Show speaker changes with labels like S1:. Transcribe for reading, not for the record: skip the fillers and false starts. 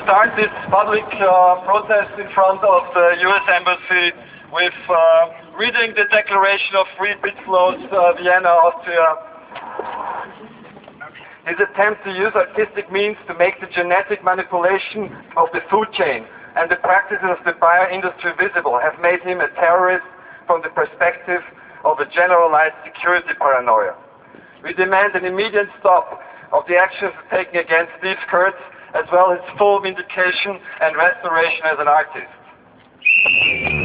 S1: start this public protest in front of the US Embassy with reading the Declaration of Free Bit Flows, Vienna, Austria. His attempt to use artistic means to make the genetic manipulation of the food chain and the practices of the bio-industry visible have made him a terrorist from the perspective of a generalized security paranoia. We demand an immediate stop of the actions taken against Steve Kurtz, as well as full vindication and restoration as an artist.